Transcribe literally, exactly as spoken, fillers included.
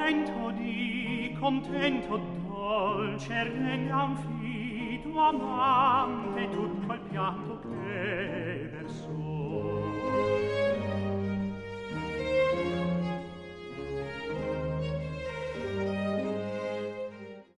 contento di, contento dolce, regna un fido amante tutto il pianto che versò.